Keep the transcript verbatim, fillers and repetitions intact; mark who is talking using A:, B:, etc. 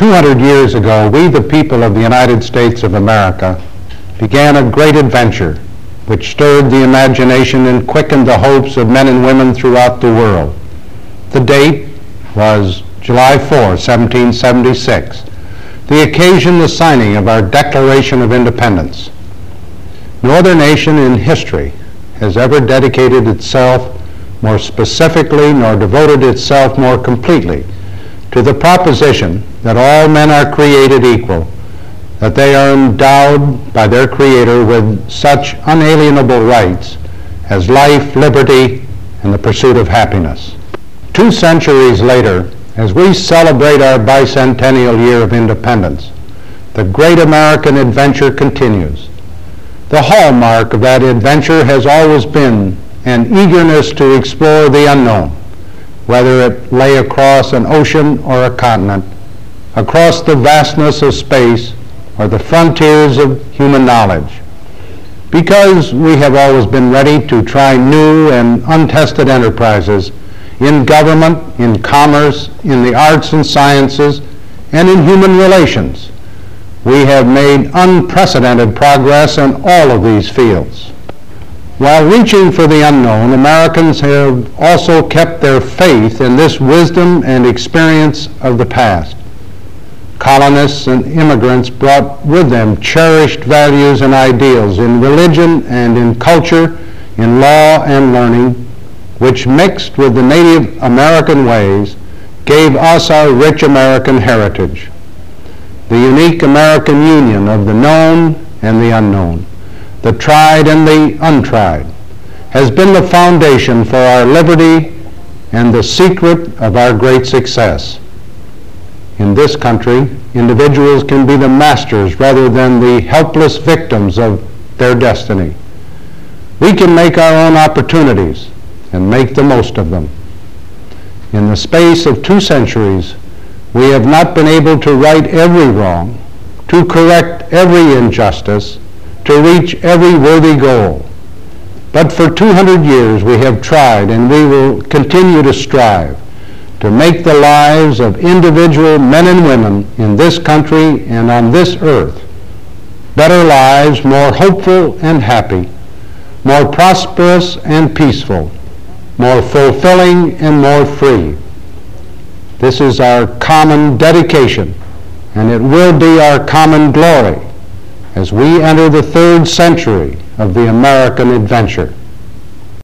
A: two hundred years ago, we, the people of the United States of America, began a great adventure which stirred the imagination and quickened the hopes of men and women throughout the world. The date was July fourth, seventeen seventy-six, the occasion the signing of our Declaration of Independence. No other nation in history has ever dedicated itself more specifically nor devoted itself more completely to the proposition that all men are created equal, that they are endowed by their Creator with such unalienable rights as life, liberty, and the pursuit of happiness. Two centuries later, as we celebrate our bicentennial year of independence, the great American adventure continues. The hallmark of that adventure has always been an eagerness to explore the unknown, whether it lay across an ocean or a continent, across the vastness of space or the frontiers of human knowledge. Because we have always been ready to try new and untested enterprises in government, in commerce, in the arts and sciences, and in human relations, we have made unprecedented progress in all of these fields. While reaching for the unknown, Americans have also kept their faith in this wisdom and experience of the past. Colonists and immigrants brought with them cherished values and ideals in religion and in culture, in law and learning, which mixed with the Native American ways gave us our rich American heritage. The unique American union of the known and the unknown, the tried and the untried, has been the foundation for our liberty and the secret of our great success. In this country, individuals can be the masters rather than the helpless victims of their destiny. We can make our own opportunities and make the most of them. In the space of two centuries, we have not been able to right every wrong, to correct every injustice, to reach every worthy goal. But for two hundred years we have tried, and we will continue to strive to make the lives of individual men and women in this country and on this earth better lives, more hopeful and happy, more prosperous and peaceful, more fulfilling and more free. This is our common dedication, and it will be our common glory as we enter the third century of the American adventure.